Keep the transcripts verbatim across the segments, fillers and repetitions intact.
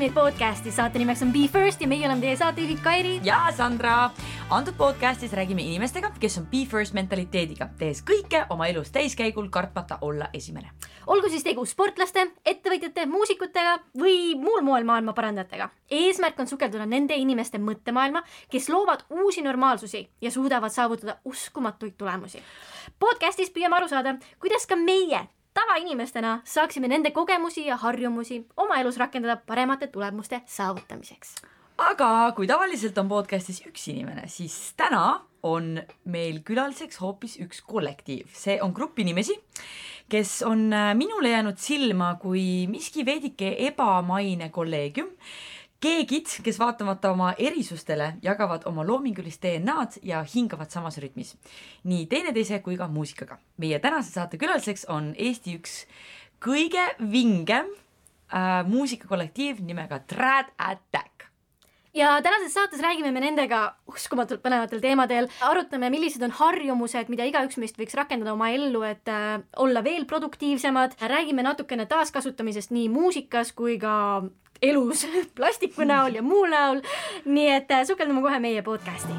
meie podcasti. Saate nimeks on Be First ja meie oleme teie saatejuhid Kairi ja Sandra. Antud podcastis räägime inimestega, kes on Be First mentaliteediga, tehes kõike oma elus täiskäigul, kartmata olla esimene. Olgu siis tegu sportlaste, ettevõtjate, muusikutega või muul moel maailma parandajatega. Eesmärk on sukelduda nende inimeste mõttemaailma, kes loovad uusi normaalsusi ja suudavad saavutada uskumatuid tulemusi. Podcastis püüame aru saada, kuidas ka meie tavainimestena saaksime nende kogemusi ja harjumusi oma elus rakendada paremate tulemuste saavutamiseks. Aga kui tavaliselt on podcastis üks inimene, siis täna on meil külaliseks hoopis üks kollektiiv. See on grupp inimesi, kes on minule jäänud silma kui miski veidike ebamaine kolleegium. Keegid, kes vaatamata oma erisustele jagavad oma loomingulist D N A-d ja hingavad samas rütmis. Nii teineteise kui ka muusikaga. Meie tänase saate külaliseks on Eesti üks kõige vingem äh, muusikakollektiiv nimega Trad Attack. Ja tänases saates räägime me nendega uskumatult põnevatel teemadel. Arutame, millised on harjumused, mida igaüks meist võiks rakendada oma ellu, et äh, olla veel produktiivsemad. Räägime natukene taaskasutamisest nii muusikas kui ka elus plastiku näol ja muu näol. Nii et äh, sukeldume kohe meie podcasti.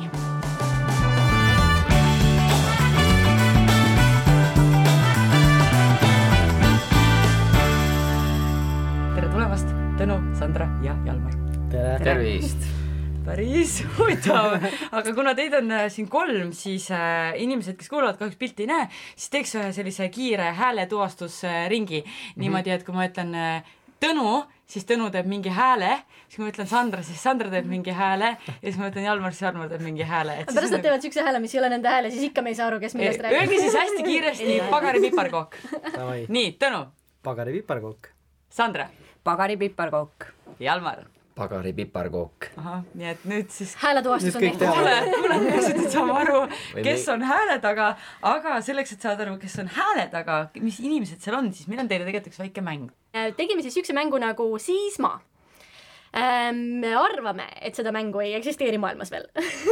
Tere tulemast, Tõnu, Sandra ja Jalmar. Tere. Tervist. Päris huvitav, aga kuna teid on siin kolm, siis äh, inimesed, kes kuulavad kahjuks pilti ei näe, siis teeks ühe sellise kiire hääletuvastusringi. Niimoodi, et kui ma ütlen äh, Tõnu, siis Tõnu teeb mingi hääle, siis kui ma ütlen Sandra, siis Sandra teeb mingi hääle ja siis ma ütlen Jalmar, siis Jalmar teeb mingi hääle. Et pärast nad teevad sükse hääle, mis ei ole nende hääle, siis ikka me ei saa aru, kes millest räägib. Öelge siis hästi kiiresti pagari piparkook. Nii, Tõnu. Pagari piparkook. Sandra. Pagari piparkook. Jalmar. Pagari piparkook. Aha, nii et nüüd siis hääletuvastus on tehtud. Kuule, kuule, peaksid saama aru, kes on hääle taga, aga selleks, et saada aru, kes on hääle taga, mis inimesed seal on, siis meil on teile tegelikult üks väike mäng. Tegime siis ükse mängu nagu Siisma. Me arvame, et seda mängu ei eksisteeri maailmas veel.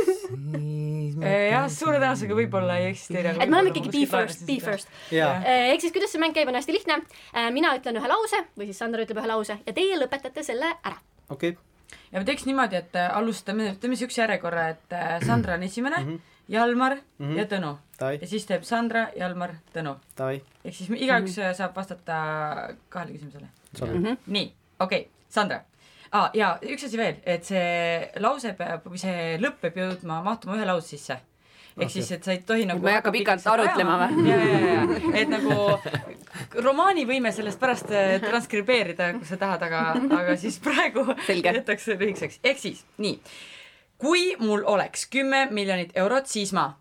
Jah, suure tõenäosusega võib-olla ei eksisteeri. Et me oleme ikkagi Be First, Be First. Ehk siis kuidas see mäng käib on hästi lihtne. Mina ütlen ühe lause või siis Sandra ütleb ühe lause ja teie lõpetate selle ära. Okei. Okay. Ja me teeks niimoodi, et alustame, teeme see üks järjekorra, et Sandra on esimene, mm -hmm. Jalmar mm -hmm. ja Tõnu. Tai. Ja siis teeb Sandra, Jalmar, Tõnu. Tai. Ehk siis igaüks mm -hmm. saab vastata kahele küsimusele. Mm -hmm. Nii, okei, okay. Sandra. Ah, ja üks asi veel, et see lause peab, või see lõpp peab jõudma mahtuma ühe lause sisse. Ehk siis, et sa ei tohi nagu... Me ei hakka pikalt arutlema või? Ja, ja, ja. Et nagu romaani võime sellest pärast transkribeerida, kui sa tahad, aga, aga siis praegu jätaks lühikseks. Ehk siis, nii. Kui mul oleks kümme miljonit eurot, siis ma...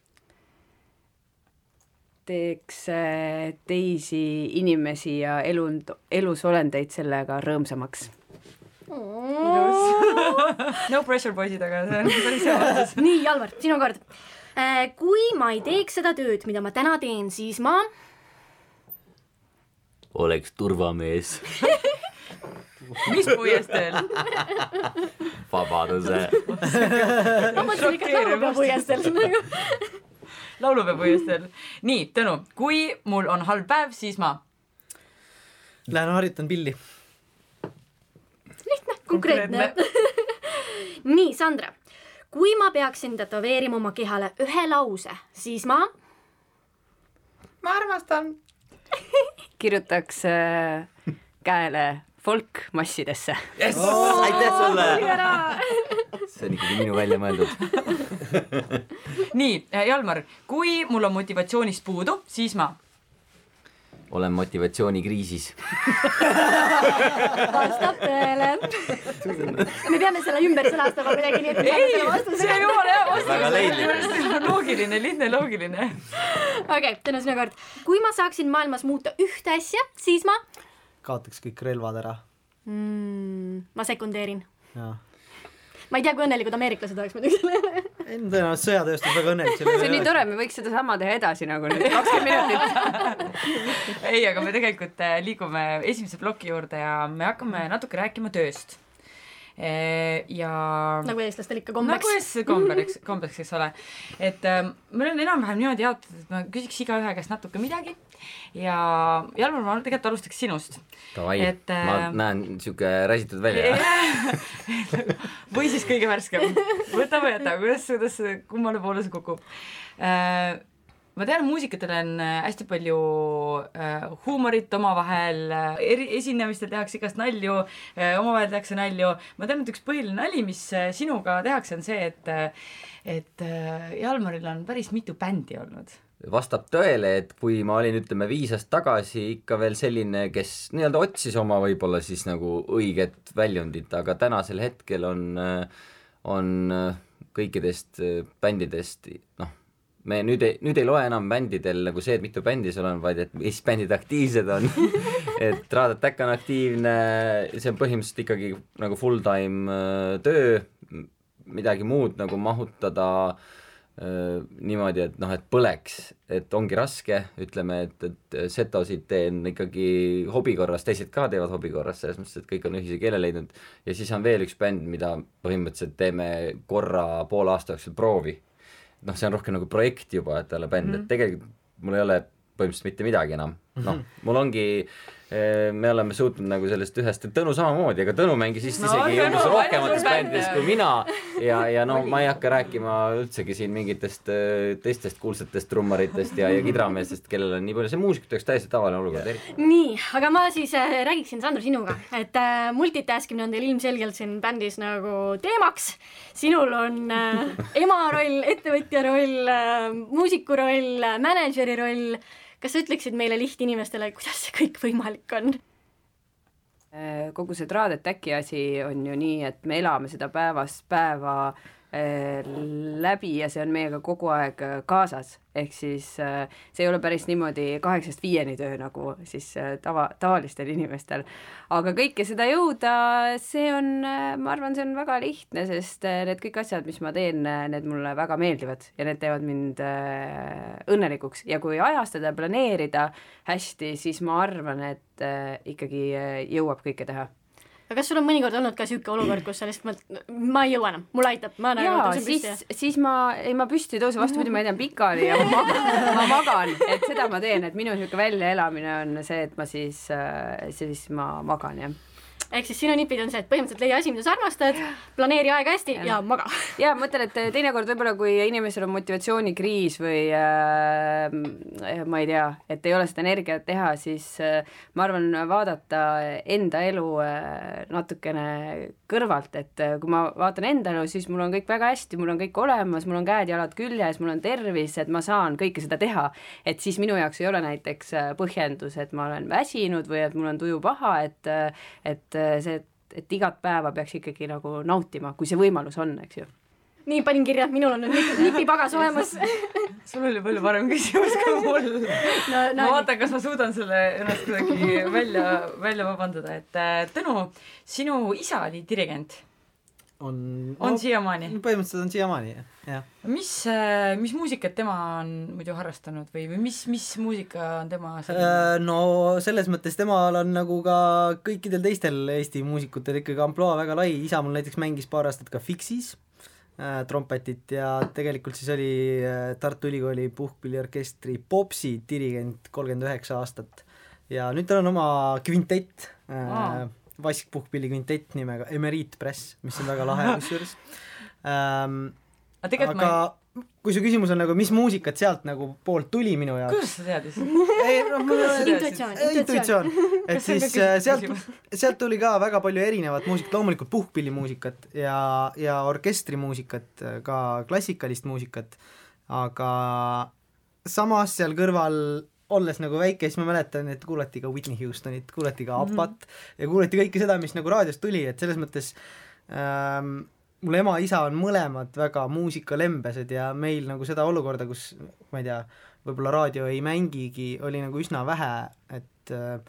Teeks teisi inimesi ja elund, elusolendeid sellega rõõmsamaks. No pressure poisid, aga see on päris hea vastus. Nii, Jalmar, sinu kord. Kui ma ei teeks seda tööd, mida ma täna teen, siis ma... Oleks turvamees. Mis puiestel? Vabaduse. Ma mõtlen ikka laulupea puiestel. Laulupea puiestel. Nii, Tõnu, kui mul on halb päev, siis ma... Lähen harjutan pilli. Lihtne, konkreetne. Nii, Sandra. Kui ma peaksin tätoveerima oma kehale ühe lause, siis ma... Ma armastan. Kirjutaks äh, käele folk massidesse. Yes! Oh, aitäh sulle! See on ikkagi minu välja mõeldud. Nii, Jalmar, kui mul on motivatsioonist puudu, siis ma... Olen motivatsioonikriisis. Vastab tõele. Me peame selle ümber sõnastama midagi, nii et me ei, selle vastuse. See ei ole hea vastus. Väga leidlik. Loogiline, lihtne, loogiline. Okei, okay, Tõnu sinu kord. Kui ma saaksin maailmas muuta ühte asja, siis ma... Kaotaks kõik relvad ära. Mm, ma sekundeerin. Jaa. Ma ei tea, kui õnnelikud ameeriklased oleks muidugi selle. Tõenäoliselt sõjatööstus väga õnnelik. See on nii tore, me võiks seda sama teha edasi nagu nüüd kakskümmend minutit. Ei, aga me tegelikult liigume esimese ploki juurde ja me hakkame natuke rääkima tööst. ja nagu eestlastel ikka kombeks. nagu eestlastel kombeks, kombeks, eks ole. Et äh, meil on enam-vähem niimoodi jaotatud, et ma küsiks iga ühe käest natuke midagi ja Jalmar, ma tegelikult alustaks sinust. Tavai, et, ma äh, näen siuke räsitud välja. või siis kõige värskem. Võta või jäta, kuidas, kuidas kummale poole see kukub. Äh, ma tean, muusikatel on hästi palju äh, huumorit omavahel, eri, esinemistel tehakse igast nalju, äh, omavahel tehakse nalju. Ma tean, et üks põhiline nali, mis sinuga tehakse, on see, et, et äh, Jalmaril on päris mitu bändi olnud. Vastab tõele, et kui ma olin, ütleme, viis aastat tagasi ikka veel selline, kes nii-öelda otsis oma võib-olla siis nagu õiget väljundit, aga tänasel hetkel on, on kõikidest bändidest, noh, me nüüd ei, nüüd ei loe enam bändidel nagu see, et mitu bändi sul on, vaid et mis bändid aktiivsed on. et Raad Attack on aktiivne, see on põhimõtteliselt ikkagi nagu full-time töö, midagi muud nagu mahutada niimoodi, et noh, et põleks, et ongi raske, ütleme, et, et setosid teen ikkagi hobikorras, teised ka teevad hobikorras, selles mõttes, et kõik on ühise keele leidnud ja siis on veel üks bänd, mida põhimõtteliselt teeme korra poole aasta jooksul proovi. Noh, see on rohkem nagu projekt juba, et talle bänd, mm. et tegelikult mul ei ole põhimõtteliselt mitte midagi enam. Noh, mul ongi me oleme suutnud nagu sellest ühest, et Tõnu samamoodi, aga Tõnu mängis vist no, isegi umbes rohkemates bändides kui mina ja, ja no ma ei hakka rääkima üldsegi siin mingitest teistest kuulsatest trummaritest ja, ja kidrameestest, kellel on nii palju, see muusikuteks täiesti tavaline olukord. Nii, aga ma siis äh, räägiksin Sandro sinuga, et äh, multitaskimine on teil ilmselgelt siin bändis nagu teemaks. Sinul on äh, ema roll, ettevõtja roll, äh, muusiku roll, manažeri roll. Kas sa ütleksid meile lihtinimestele, kuidas see kõik võimalik on? Kogu see Raad Attacki asi on ju nii, et me elame seda päevast päeva läbi ja see on meiega kogu aeg kaasas. Ehk siis see ei ole päris niimoodi kaheksast viieni töö nagu siis tava, tavalistel inimestel. Aga kõike seda jõuda, see on, ma arvan, see on väga lihtne, sest need kõik asjad, mis ma teen, need mulle väga meeldivad ja need teevad mind õnnelikuks. Ja kui ajastada ja planeerida hästi, siis ma arvan, et ikkagi jõuab kõike teha. Aga kas sul on mõnikord olnud ka siuke olukord, kus sa lihtsalt mõtled, ma ei jõua enam, mulle aitab, ma nagu jaa, siis, siis ma, ei ma püsti ei tõuse, vastupidi, ma ei tea pikali ja ma magan, ma magan, et seda ma teen, et minu siuke väljaelamine on see, et ma siis, siis ma magan, jah. Ehk siis sinu nipid on see, et põhimõtteliselt leia asi, mida sa armastad, planeeri aega hästi ja, ja maga. Ja mõtlen, et teinekord võib-olla, kui inimesel on motivatsioonikriis või äh, ma ei tea, et ei ole seda energiat teha, siis äh, ma arvan vaadata enda elu äh, natukene kõrvalt, et äh, kui ma vaatan enda elu, siis mul on kõik väga hästi, mul on kõik olemas, mul on käed, jalad küljes, mul on tervis, et ma saan kõike seda teha. Et siis minu jaoks ei ole näiteks põhjendus, et ma olen väsinud või et mul on tuju paha, et, et see, et, et igat päeva peaks ikkagi nagu nautima, kui see võimalus on, eks ju. Nii, panin kirja, minul on nüüd nipipagas olemas. Sul oli palju parem küsimus kui mul. No, no, ma vaatan, kas ma suudan selle ennast kuidagi välja, välja vabandada. Et Tõnu, sinu isa oli dirigent. On, on no, siiamaani? Põhimõtteliselt on siiamaani, jah. Mis, mis muusikat tema on muidu harrastanud või, või mis, mis muusika on tema selline? No selles mõttes temal on nagu ka kõikidel teistel Eesti muusikutel ikkagi amploa väga lai. Isa mul näiteks mängis paar aastat ka Fixis äh, trompetit ja tegelikult siis oli äh, Tartu Ülikooli puhkpilliorkestri Popsi dirigent kolmkümmend üheksa aastat ja nüüd tal on oma kvintett äh, oh. Vaskpuhkpillikvintett nimega Emerit Press, mis on väga lahe kusjuures. Ähm, aga ma... kui su küsimus on nagu, mis muusikat sealt nagu poolt tuli minu jaoks? Kuidas sa teadis? Ei, no, intuitsioon, intuitsioon. Et siis sealt, sealt tuli ka väga palju erinevat muusikat, loomulikult puhkpillimuusikat ja, ja orkestrimuusikat, ka klassikalist muusikat, aga samas seal kõrval olles nagu väike, siis ma mäletan, et kuulati ka Whitney Houstonit, kuulati ka Appat mm-hmm. ja kuulati kõike seda, mis nagu raadiost tuli, et selles mõttes ähm, mul ema isa on mõlemad väga muusikalembesed ja meil nagu seda olukorda, kus ma ei tea, võib-olla raadio ei mängigi, oli nagu üsna vähe, et äh,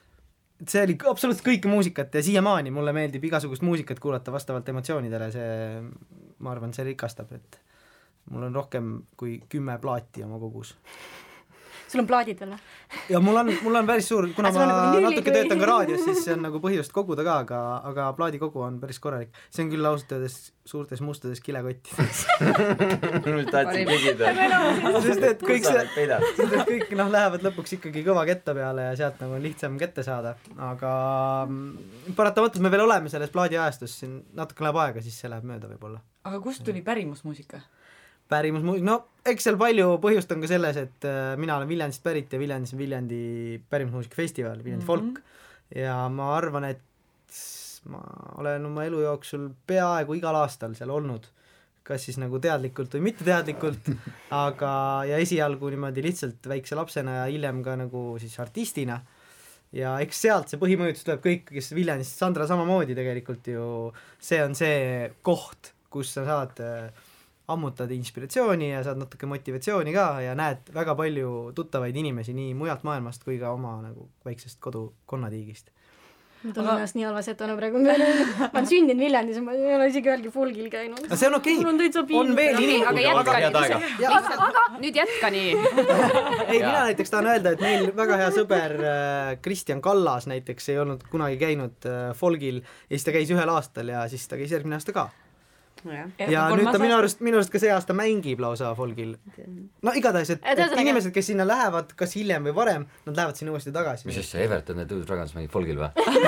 see oli absoluutselt kõike muusikat ja siiamaani mulle meeldib igasugust muusikat kuulata vastavalt emotsioonidele, see, ma arvan, see rikastab, et mul on rohkem kui kümme plaati oma kogus. sul on plaadid veel? ja mul on, mul on päris suur, kuna ma nagu natuke töötan ka raadios, siis see on nagu põhjust koguda ka, aga, aga plaadikogu on päris korralik. See on küll ausalt öeldes suurtes mustades kilekottides. tahtsin küsida. sest et kõik see, sest et kõik noh, lähevad lõpuks ikkagi kõva ketta peale ja sealt nagu on lihtsam kätte saada. Aga paratamatult me veel oleme selles plaadiajastus, siin natuke läheb aega, siis see läheb mööda võib-olla. Aga kust tuli pärimusmuusika? Pärimusmuusika, no eks seal palju põhjust on ka selles, et mina olen Viljandist pärit ja Viljandis on Viljandi pärimusmuusika festival, Viljandi mm-hmm. folk ja ma arvan, et ma olen oma elu jooksul peaaegu igal aastal seal olnud, kas siis nagu teadlikult või mitte teadlikult, aga ja esialgu niimoodi lihtsalt väikse lapsena ja hiljem ka nagu siis artistina ja eks sealt see põhimõjutus tuleb kõik, kes Viljandist, Sandra samamoodi tegelikult ju, see on see koht, kus sa saad ammutad inspiratsiooni ja saad natuke motivatsiooni ka ja näed väga palju tuttavaid inimesi nii mujalt maailmast kui ka oma nagu väiksest kodu konnatiigist. Ma tunnen ennast nii halvas, et on praegu ma olen sündinud Viljandis, ma ei ole isegi ühelgi folgil käinud. See on okei, okay. on veel inimene, aga jätka nii. Aga, aga nüüd jätka nii. ei, mina näiteks tahan öelda, et meil väga hea sõber Kristjan Kallas näiteks ei olnud kunagi käinud folgil ja siis ta käis ühel aastal ja siis ta käis järgmine aasta ka. Ja, ja nüüd ta minu arust, minu arust ka see aasta mängib lausa folgil. No igatahes, et, et inimesed, kes sinna lähevad, kas hiljem või varem, nad lähevad sinna uuesti tagasi. Mis see Everton ja Dude Dragons mängib folgil või?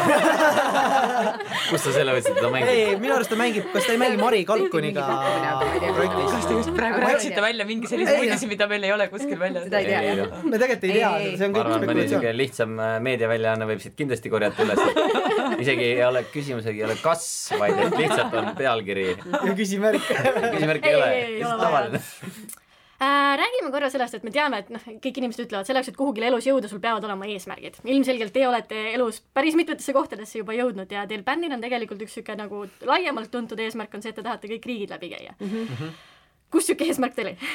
Kus ta selle võtsid, ta mängib? Ei, minu arust ta mängib, kas ta ei mängi Mari Kalkuniga projektis? Kas te just praegu rääksite välja mingi sellise uudisi, mida meil ei ole kuskil välja? Seda ei tea. Me tegelikult ei tea, see on kõik spekulatsioon. Lihtsam meediaväljaanne võib siit kindlasti korjata üles. Isegi ei ole küsimusegi, ei ole kas, vaid et lihtsalt on pealkiri. Ja küsimärk. Küsimärk ei ole, lihtsalt tavaline. Äh, räägime korra sellest, et me teame, et noh, kõik inimesed ütlevad selleks, et kuhugile elus jõuda, sul peavad olema eesmärgid. Ilmselgelt te olete elus päris mitmetesse kohtadesse juba jõudnud ja teil bändil on tegelikult üks süke nagu laiemalt tuntud eesmärk on see, et te tahate kõik riigid läbi käia. Mm-hmm. Kus süke eesmärk teil oli?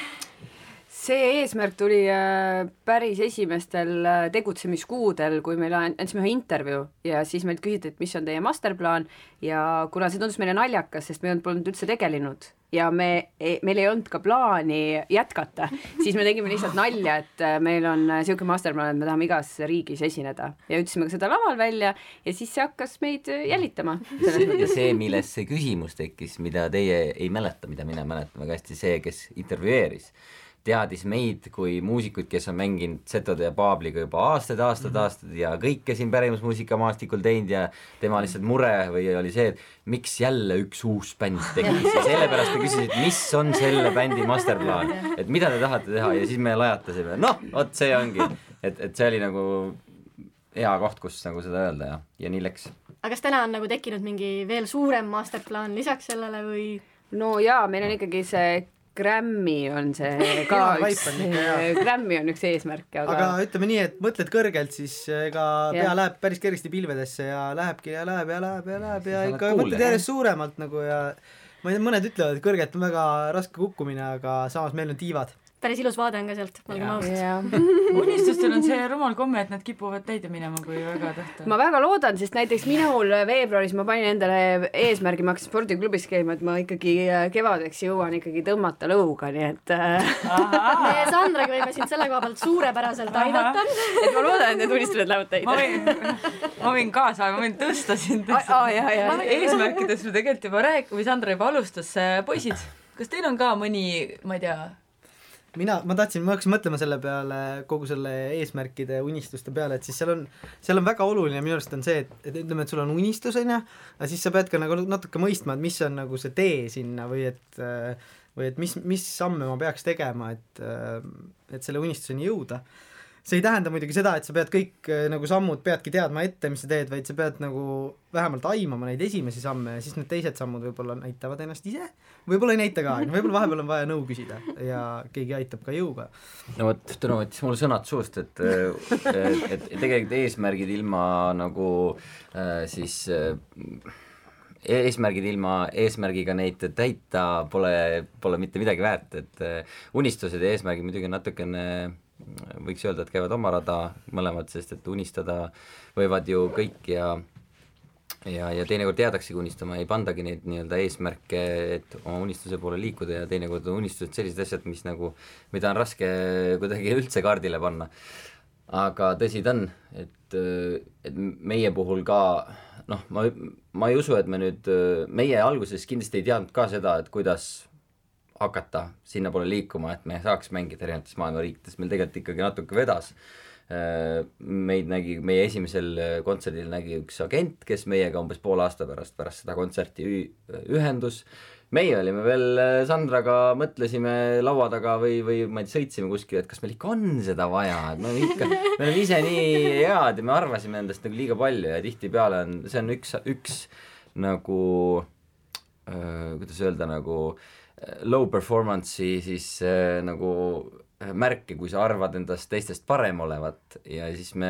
See eesmärk tuli päris esimestel tegutsemiskuudel, kui meil andsime ühe intervjuu ja siis meilt küsiti, et mis on teie masterplaan ja kuna see tundus meile naljakas, sest me ei olnud üldse tegelenud ja me, meil ei olnud ka plaani jätkata, siis me tegime lihtsalt nalja, et meil on siuke masterplaan, et me tahame igas riigis esineda ja ütlesime ka seda laval välja ja siis see hakkas meid jälitama. Ja see, millest see küsimus tekkis, mida teie ei mäleta, mida mina mäletan väga hästi, see, kes intervjueeris teadis meid kui muusikuid, kes on mänginud Zetode ja Paabliga juba aastad, aastad, mm-hmm. aastad ja kõike siin pärimusmuusika maastikul teinud ja tema lihtsalt mure või oli see, et miks jälle üks uus bänd tekkis ja sellepärast te küsisid, mis on selle bändi masterplaan, et mida te tahate teha ja siis me lajatasime, noh, vot see ongi, et, et see oli nagu hea koht, kus nagu seda öelda ja, ja nii läks. Aga kas täna on nagu tekkinud mingi veel suurem masterplaan lisaks sellele või? No jaa, meil on ikkagi see Grammy on see ka üks, Grammy on üks eesmärk. Aga... aga ütleme nii, et mõtled kõrgelt, siis ega pea ja. Läheb päris kergesti pilvedesse ja lähebki ja läheb ja läheb ja läheb ja ikka mõtled järjest suuremalt nagu ja ma ei tea, mõned ütlevad, et kõrgelt on väga raske kukkumine, aga samas meil on tiivad. Päris ilus vaade on ka sealt, olgem ausad. Unistustel on see rumal komme, et nad kipuvad täide minema, kui väga tahta. Ma väga loodan, sest näiteks minul veebruaris ma panin endale eesmärgi, ma hakkasin spordiklubis käima, et ma ikkagi kevadeks jõuan ikkagi tõmmata lõuga, nii et me Sandraga võime sind selle koha pealt suurepäraselt aidata. Et ma loodan, et need unistused lähevad täide. Ma võin, ma võin kaasa, ma võin tõsta sind. Eesmärkides me tegelikult juba rääk- või Sandra juba alustas. Poisid, kas teil on ka mõni, ma ei tea, mina, ma tahtsin, ma hakkasin mõtlema selle peale, kogu selle eesmärkide unistuste peale, et siis seal on, seal on väga oluline minu arust on see, et, et ütleme, et sul on unistus, on ja, aga siis sa pead ka nagu natuke mõistma, et mis on nagu see tee sinna või et, või et mis, mis samme ma peaks tegema, et, et selle unistuseni jõuda. See ei tähenda muidugi seda, et sa pead kõik nagu sammud, peadki teadma ette, mis sa teed, vaid sa pead nagu vähemalt aimama neid esimesi samme ja siis need teised sammud võib-olla näitavad ennast ise, võib-olla ei näita ka, võib-olla vahepeal on vaja nõu küsida ja keegi aitab ka jõuga. No vot, Tõnu võttis mul sõnad suust, et, et, et tegelikult eesmärgid ilma nagu siis eesmärgid ilma eesmärgiga neid täita pole, pole mitte midagi väärt, et unistused ja eesmärgid muidugi natukene võiks öelda, et käivad oma rada mõlemad, sest et unistada võivad ju kõik ja ja, ja teinekord jäädaksegi unistama, ei pandagi neid nii-öelda eesmärke, et oma unistuse poole liikuda ja teinekord on unistused sellised asjad, mis nagu, mida on raske kuidagi üldse kaardile panna. Aga tõsi ta on, et, et meie puhul ka, noh, ma, ma ei usu, et me nüüd, meie alguses kindlasti ei teadnud ka seda, et kuidas hakata sinna poole liikuma, et me saaks mängida erinevates maailma riikides, meil tegelikult ikkagi natuke vedas. Meid nägi, meie esimesel kontserdil nägi üks agent, kes meiega umbes pool aasta pärast, pärast seda kontserti ühendus. Meie olime veel Sandraga, mõtlesime laua taga või, või ma ei sõitsime kuskil, et kas meil ikka on seda vaja, et me, ikka, me oleme ise nii head ja me arvasime endast nagu liiga palju ja tihti peale on, see on üks, üks nagu, äh, kuidas öelda, nagu low performance'i siis äh, nagu märke, kui sa arvad endast teistest parem olevat ja siis me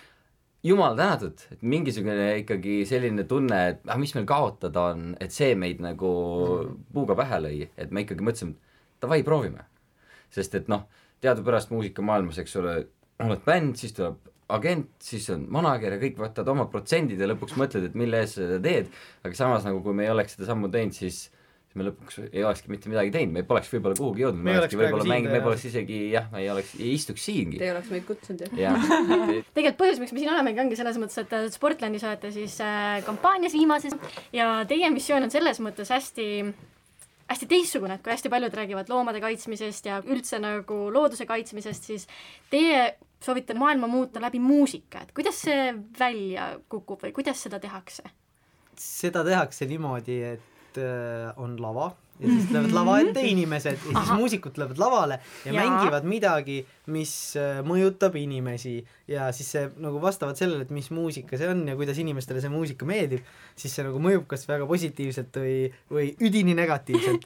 jumal tänatud, et mingisugune ikkagi selline tunne, et ah, mis meil kaotada on, et see meid nagu puuga pähe lõi, et me ikkagi mõtlesime, davai proovime. Sest et noh, teadupärast muusikamaailmas, eks ole, oled bänd, siis tuleb agent, siis on manager ja kõik võtad oma protsendid ja lõpuks mõtled, et mille ees seda teed, aga samas nagu kui me ei oleks seda sammu teinud, siis me lõpuks ei olekski mitte midagi teinud, me poleks võib-olla kuhugi jõudnud, me, me olekski võib-olla mängid, me poleks isegi, jah, me ei oleks, ei istuks siingi. Te ei oleks meid kutsunud, jah. Ja. Tegelikult põhjus, miks me siin olemegi, ongi selles mõttes, et Sportlandis olete siis äh, kampaanias viimases ja teie missioon on selles mõttes hästi, hästi teistsugune, et kui hästi paljud räägivad loomade kaitsmisest ja üldse nagu looduse kaitsmisest, siis teie soovite maailma muuta läbi muusika, et kuidas see välja kukub või kuidas seda tehakse? Seda tehakse niimoodi, et on lava ja siis tulevad lava ette inimesed ja siis Aha. muusikud tulevad lavale ja, ja mängivad midagi, mis mõjutab inimesi ja siis see nagu vastavalt sellele, et mis muusika see on ja kuidas inimestele see muusika meeldib, siis see nagu mõjub kas väga positiivselt või, või üdini negatiivselt.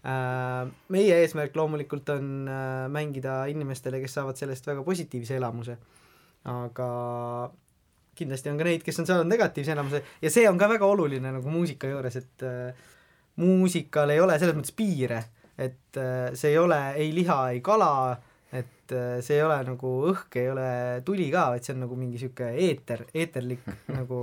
Meie eesmärk loomulikult on mängida inimestele, kes saavad sellest väga positiivse elamuse, aga kindlasti on ka neid, kes on saanud negatiivse elamuse ja see on ka väga oluline nagu muusika juures, et äh, muusikal ei ole selles mõttes piire, et äh, see ei ole ei liha, ei kala, et äh, see ei ole nagu õhk, ei ole tuli ka, vaid see on nagu mingi siuke eeter, eeterlik nagu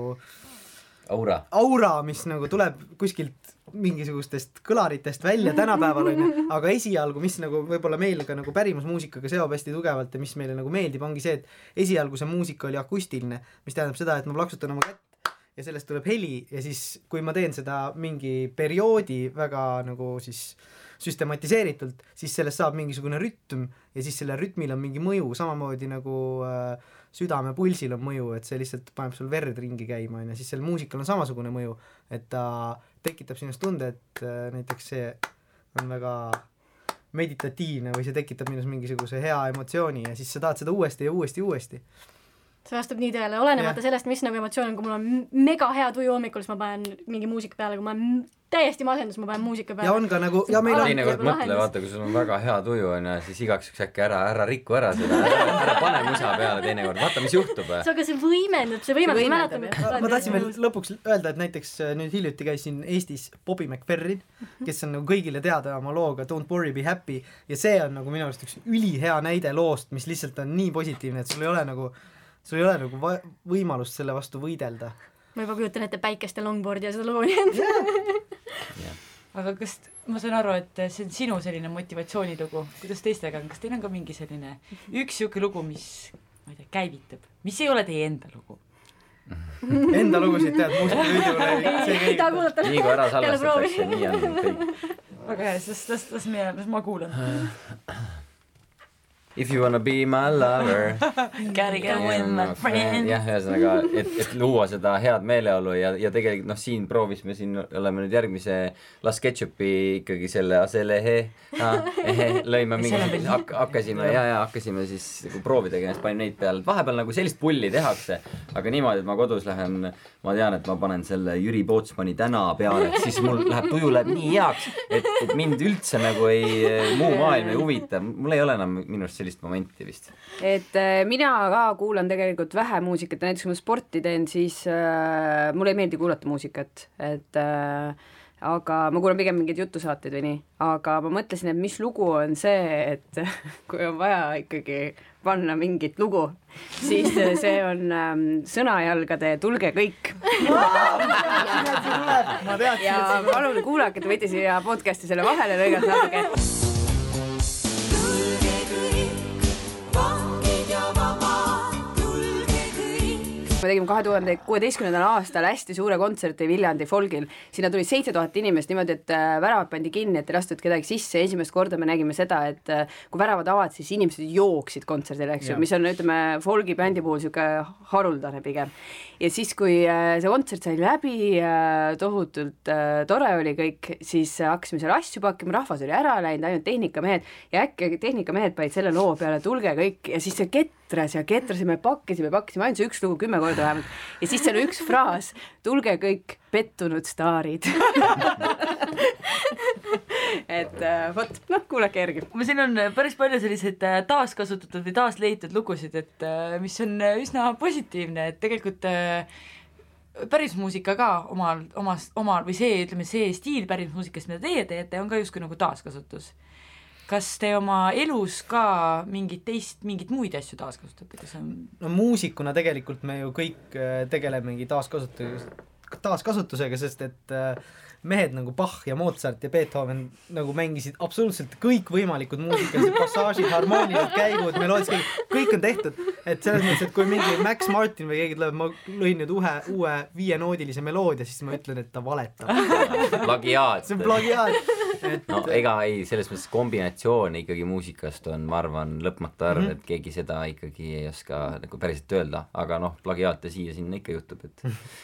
aura, aura, mis nagu tuleb kuskilt mingisugustest kõlaritest välja tänapäeval on, aga esialgu, mis nagu võib-olla meil ka nagu pärimusmuusikaga seob hästi tugevalt ja mis meile nagu meeldib, ongi see, et esialgu see muusika oli akustiline, mis tähendab seda, et ma plaksutan oma kätt ja sellest tuleb heli ja siis kui ma teen seda mingi perioodi väga nagu siis süstematiseeritult, siis sellest saab mingisugune rütm ja siis selle rütmil on mingi mõju, samamoodi nagu äh, südame pulsil on mõju, et see lihtsalt paneb sul verd ringi käima ja siis sel muusikal on samasugune mõju, et ta tekitab sinust tunde, et äh, näiteks see on väga meditatiivne või see tekitab minus mingisuguse hea emotsiooni ja siis sa tahad seda uuesti ja uuesti ja uuesti. See vastab nii tõele, olenemata ja. Sellest, mis nagu emotsioon on, kui mul on mega hea tuju hommikul, siis ma panen mingi muusika peale, kui ma olen täiesti masendus, ma panen muusika peale. Ja on ka nagu, ja meil on... Teinekord mõtle, vaata, kui sul on väga hea tuju, on ja siis igaks üks äkki ära, ära rikku ära seda, ära, ära pane musa peale teinekord, vaata, mis juhtub. See aga see võimendab, see võimendab, see mäletab. Ma, ma tahtsin veel lõpuks öelda, et näiteks nüüd hiljuti käisin Eestis Bobby McFerrin, kes on nagu kõigile teada oma looga Don't Worry, Be Happy ja see on nagu minu arust üks ülihea näide loost, mis lihtsalt on nii positiivne, et sul ei ole nagu sul ei ole nagu va- võimalust selle vastu võidelda. Ma juba kujutan ette päikest ja longboardi ja seda lugu nii et yeah. Aga kas, ma saan aru, et see on sinu selline motivatsioonilugu, kuidas teistega on, kas teil on ka mingi selline üks siuke lugu, mis ma ei tea, käivitab, mis ei ole teie enda lugu? Enda lugusid tead, muusikavideole see käivitab. Nii kui ära salvestatakse, nii on kõik. Väga hea, las, las, las, meie, las ma kuulan. If you wanna be my lover Gotta go with my friend. Jah, ühesõnaga, et, et luua seda head meeleolu ja, ja tegelikult noh, siin proovisime, siin oleme nüüd järgmise Las Ketchupi ikkagi selle, selle he, ha, he, lõime mingi, hak, hakkasime ja, ja hakkasime siis proovi tegema, siis panin neid peale, vahepeal nagu sellist pulli tehakse, aga niimoodi, et ma kodus lähen, ma tean, et ma panen selle Jüri Pootsmani täna peale, et siis mul läheb, tuju läheb nii heaks, et, et mind üldse nagu ei, muu maailm ei huvita, mul ei ole enam minust sellist momenti vist. Et äh, mina ka kuulan tegelikult vähe muusikat, näiteks kui ma sporti teen, siis äh, mulle ei meeldi kuulata muusikat, et äh, aga ma kuulan pigem mingeid jutusaateid või nii, aga ma mõtlesin, et mis lugu on see, et kui on vaja ikkagi panna mingit lugu, siis see on ähm, Sõnajalgade Tulge kõik. Ja palun kuulake, te võite siia podcasti selle vahele lõigata natuke. Me tegime kahe tuhande kuueteistkümnendal aastal hästi suure kontserti Viljandi Folgil. Sinna tuli seitse tuhat inimest niimoodi, et väravad pandi kinni, et ei lastud kedagi sisse. Esimest korda me nägime seda, et kui väravad avad, siis inimesed jooksid kontserdile, eks ju, mis on, ütleme, Folgi bändi puhul siuke haruldane pigem. Ja siis, kui see kontsert sai läbi, tohutult tore oli kõik, siis hakkasime seal asju pakkima, rahvas oli ära läinud, ainult tehnikamehed ja äkki tehnikamehed panid selle loo peale Tulge kõik ja siis see ketras ja ketrasime, pakkisime, pakkisime ainult see üks lugu kümme korda vähemalt ja siis seal üks fraas, tulge kõik pettunud staarid. Et vot, noh, kuulake järgi. Siin on päris palju selliseid taaskasutatud või taasleitud lugusid, et mis on üsna positiivne, et tegelikult pärismuusika ka omal, omas, omal või see, ütleme, see stiil pärismuusikast, mida teie teete, on ka justkui nagu taaskasutus. Kas te oma elus ka mingit teist, mingit muid asju taaskasutate? Kas on... No muusikuna tegelikult me ju kõik tegelemegi taaskasutusega, taaskasutusega, sest et mehed nagu Bach ja Mozart ja Beethoven nagu mängisid absoluutselt kõik võimalikud muusikalised passaažid, harmoonilised käigud, meloodised käigud, kõik on tehtud. Et selles mõttes, et kui mingi Max Martin või keegi tuleb, ma lõin nüüd uue, uue viienoodilise meloodia, siis ma ütlen, et ta valetab. Plagiaat. See on plagiaat. Et... No ega ei, selles mõttes kombinatsioon ikkagi muusikast on, ma arvan, lõpmatu arv, mm -hmm. et keegi seda ikkagi ei oska nagu päriselt öelda, aga noh, plagiaate siia sinna ikka juhtub, et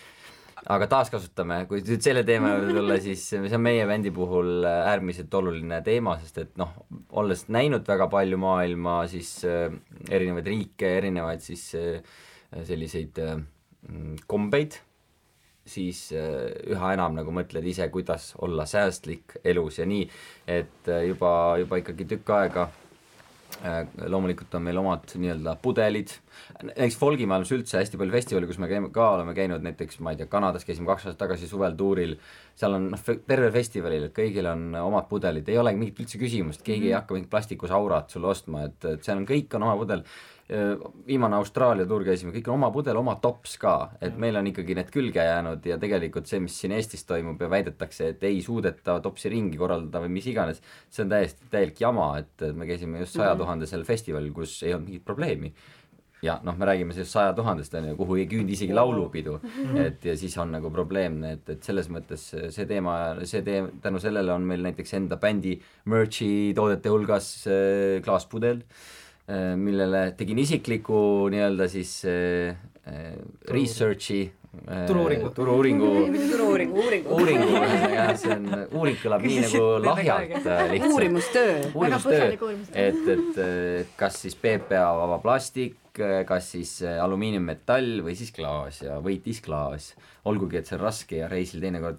aga taaskasutame, kui nüüd selle teema juurde tulla, siis see on meie bändi puhul äärmiselt oluline teema, sest et noh, olles näinud väga palju maailma, siis äh, erinevaid riike, erinevaid siis äh, selliseid äh, kombeid, siis äh, üha enam nagu mõtled ise, kuidas olla säästlik elus ja nii, et äh, juba, juba ikkagi tükk aega äh, loomulikult on meil omad nii-öelda pudelid. Näiteks Folgimaailmas üldse hästi palju festivali, kus me käime, ka oleme käinud näiteks, ma ei tea, Kanadas käisime kaks aastat tagasi suvel tuuril, seal on noh, terve festivalil, et kõigil on omad pudelid, ei ole mingit üldse küsimust, keegi mm-hmm. ei hakka mingit plastikusaurat sulle ostma, et, et seal on kõik on oma pudel. Viimane Austraalia tuur käisime, kõik on oma pudel, oma tops ka, et mm-hmm. meil on ikkagi need külge jäänud ja tegelikult see, mis siin Eestis toimub ja väidetakse, et ei suudeta topsi ringi korraldada või mis iganes, see on täiesti täielik jama, et me käisime just saja tuhandesel festivalil, kus ei olnud mingit probleemi. Ja noh, me räägime sellest saja tuhandest, kuhu ei küündi isegi laulupidu, et ja siis on nagu probleemne, et, et selles mõttes see teema, see teema, tänu sellele on meil näiteks enda bändi merchi toodete hulgas äh, klaaspudel, äh, millele tegin isikliku nii-öelda siis äh, researchi, äh, turu-uuringu, turu-uuringu, turu-uuringu, uuringu, uuringu, ja see on, uuring kõlab nii nagu lahjalt lihtsalt. Uurimustöö. Uurimustöö, et, et kas siis P P A vaba plastik, kas siis alumiiniummetall või siis klaas ja võitis klaas. Olgugi, et see on raske ja reisil teinekord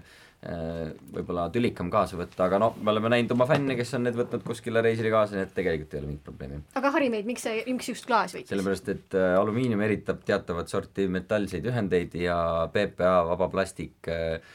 võib-olla tülikam kaasa võtta, aga no me oleme näinud oma fänne, kes on need võtnud kuskile reisile kaasa, nii et tegelikult ei ole mingit probleemi. Aga hari meid, miks, see, miks just klaas võitis? Sellepärast, et alumiinium eritab teatavat sorti metallseid ühendeid ja P P A vaba plastik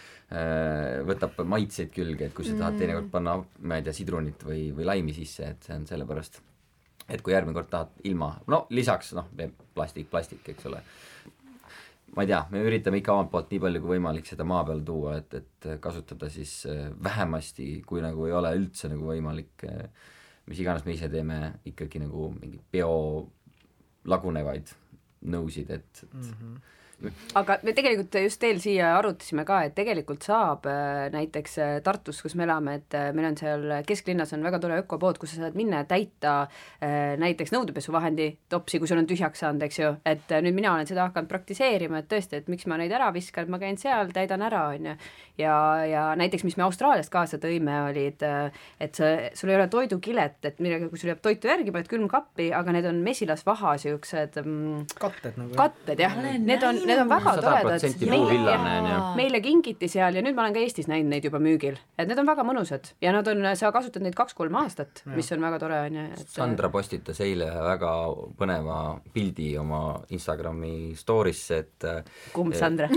võtab maitseid külge, et kui sa tahad teinekord panna, ma ei tea, sidrunit või, või laimi sisse, et see on sellepärast, et kui järgmine kord tahad ilma, no lisaks, noh, plastik, plastik, eks ole. Ma ei tea, me üritame ikka omalt poolt nii palju kui võimalik seda maa peal tuua, et, et kasutada siis vähemasti, kui nagu ei ole üldse nagu võimalik, mis iganes me ise teeme, ikkagi nagu mingi bio lagunevaid nõusid, et mm-hmm. Aga me tegelikult just teil siia arutasime ka, et tegelikult saab näiteks Tartus, kus me elame, et meil on seal kesklinnas on väga tore ökopood, kus sa saad minna ja täita näiteks nõudepesuvahendi topsi, kui sul on tühjaks saanud, eks ju, et nüüd mina olen seda hakanud praktiseerima, et tõesti, et miks ma neid ära viskan, ma käin seal, täidan ära, on ju. Ja, ja näiteks, mis me Austraaliast kaasa tõime, olid, et see, sul ei ole toidukilet, et millega, kui sul jääb toitu järgi, paned külmkappi, aga need on mesilasvaha siuksed mm, katted, nagu, katted, jah, need on need on väga sada protsenti toredad. puuvillane on ju. Meile kingiti seal ja nüüd ma olen ka Eestis näinud neid juba müügil, et need on väga mõnusad ja nad on, sa kasutad neid kaks-kolm aastat, mis on väga tore on ju. Sandra postitas eile väga põneva pildi oma Instagrami story'sse, et kumb Sandra?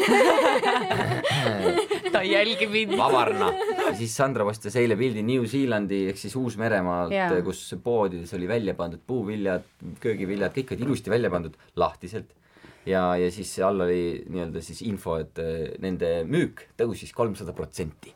Ta jälgi mind. Vavarna. Siis Sandra postitas eile pildi New Zealandi ehk siis Uus-Meremaalt, yeah. kus poodides oli välja pandud puuviljad, köögiviljad, kõik olid ilusti välja pandud lahtiselt. Ja, ja siis all oli nii-öelda siis info, et nende müük tõusis kolmsada protsenti.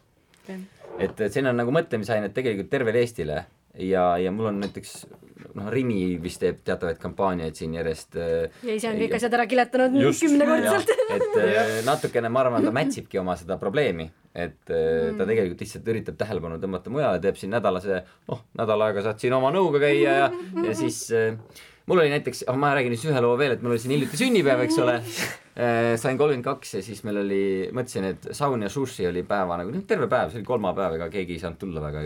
Et see on nagu mõtlemisainet tegelikult tervele Eestile ja, ja mul on näiteks noh, Rimi vist teeb teatavaid kampaaniaid siin järjest. Ja ise on kõik asjad ära kiletanud kümnekordselt. Et natukene ma arvan, ta mätsibki oma seda probleemi, et mm. ta tegelikult lihtsalt üritab tähelepanu tõmmata mujale, teeb siin nädalase, noh, nädal aega saad siin oma nõuga käia ja, ja siis mul oli näiteks, oh, ma räägin siis ühe loo veel, et mul oli siin hiljuti sünnipäev, eks ole, sain kolmkümmend kaks ja siis meil oli, mõtlesin, et saun ja sushi oli päeva nagu, terve päev, see oli kolmapäev, ega keegi ei saanud tulla väga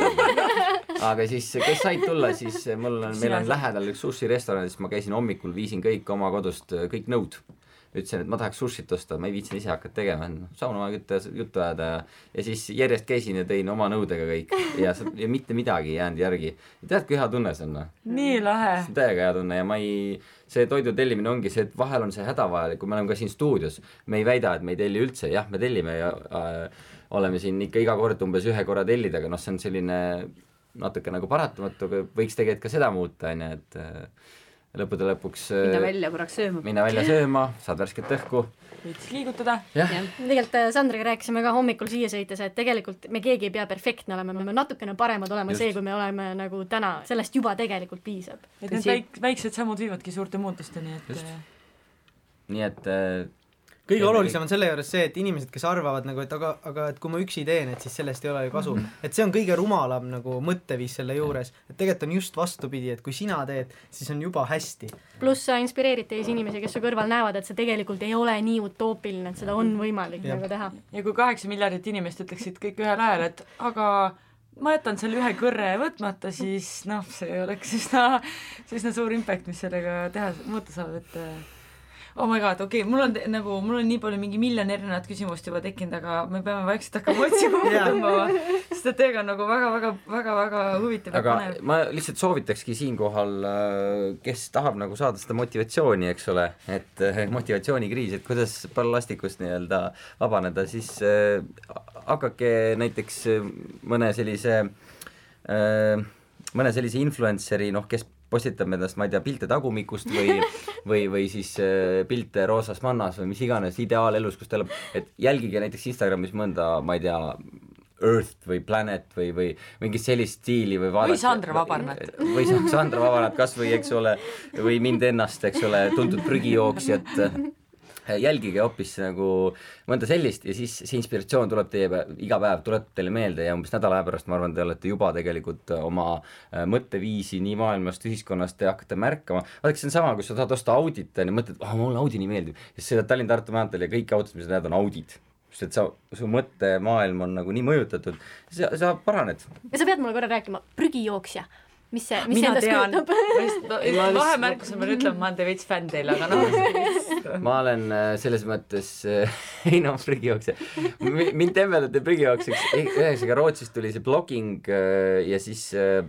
õige. Aga siis, kes said tulla, siis mul on, meil on lähedal üks sushi restoran, siis ma käisin hommikul, viisin kõik oma kodust, kõik nõud. Ütlesin, et ma tahaks sushit osta, ma ei viitsin ise hakata tegema, sauna ma kütta juttu ajada ja, ja siis järjest käisin ja tein oma nõudega kõik ja, ja mitte midagi jäänud järgi. Ja tead, kui hea tunne see on? Nii lahe. See on täiega hea tunne ja ma ei, see toidu tellimine ongi see, et vahel on see hädavajalik, kui me oleme ka siin stuudios, me ei väida, et me ei telli üldse, jah, me tellime ja äh, oleme siin ikka iga kord umbes ühe korra tellida, aga noh, see on selline natuke nagu paratamatu, aga võiks tegelikult ka seda muuta, on ju, et äh, lõppude lõpuks minna välja korraks sööma. Minna välja sööma, saad värsket õhku. Võiks liigutada. Ja. Tegelikult Sandriga rääkisime ka hommikul siia sõites, et tegelikult me keegi ei pea perfektne olema, me natukene paremad olema Just. see, kui me oleme nagu täna, sellest juba tegelikult piisab. Et need väik, väiksed sammud viivadki suurte muutusteni, et Just. Nii et kõige olulisem on selle juures see, et inimesed, kes arvavad nagu, et aga, aga et kui ma üksi teen, et siis sellest ei ole ju kasu. Mm-hmm. Et see on kõige rumalam nagu mõtteviis selle juures, et tegelikult on just vastupidi, et kui sina teed, siis on juba hästi. Pluss sa inspireerid teisi inimesi, kes su kõrval näevad, et see tegelikult ei ole nii utoopiline, et seda on võimalik ja. nagu teha. Ja kui kaheksa miljardit inimest ütleksid kõik ühel ajal, et aga ma jätan selle ühe kõrre võtmata, siis noh, see oleks üsna, üsna suur impact, mis sellega teha, muuta saab, et oh my god, okei okay,, mul on nagu, mul on nii palju mingi miljon erinevat küsimust juba tekkinud, aga me peame vaikselt hakkama otsima tõmbama, sest et teega on nagu väga, väga, väga, väga huvitav. Aga panev. Ma lihtsalt soovitakski siinkohal, kes tahab nagu saada seda motivatsiooni, eks ole, et motivatsioonikriis, et kuidas ballastikust nii-öelda vabaneda, siis äh, hakake näiteks mõne sellise äh, mõne sellise influenceri, noh, kes postitab endast, ma ei tea, pilte tagumikust või, või, või siis äh, pilte roosas mannas või mis iganes ideaalelus, kus ta elab, et jälgige näiteks Instagramis mõnda, ma ei tea, Earth või Planet või, või mingi sellist stiili või vaadake. Või Sandra Vabarnat. Või Sandra Vabarnat kas või, eks ole, või mind ennast, eks ole, tuntud prügijooksjat. Jälgige hoopis nagu mõnda sellist ja siis see inspiratsioon tuleb teie päev, iga päev tuleb teile meelde ja umbes nädala aja pärast ma arvan, te olete juba tegelikult oma mõtteviisi nii maailmast, ühiskonnast te hakkate märkama. Vaadake, see on sama, kui sa tahad osta Audit ja mõtled, oh, mulle Audi nii meeldib ja siis sõidad Tallinn-Tartu maanteel ja kõik autod, mis sa näed, on Audid. Sest et sa, su mõttemaailm on nagu nii mõjutatud, sa, sa paraned. Ja sa pead mulle korra rääkima, prügijooksja. Mis see, mis mina endas tean, kujutab? vahemärkus on veel ütlema, ma olen teie veits fänn teile, aga noh. Ma olen selles mõttes, ei noh, prügijooksja. Mind temmeldati prügijooksjaks, ühesega Rootsist tuli see blogging ja siis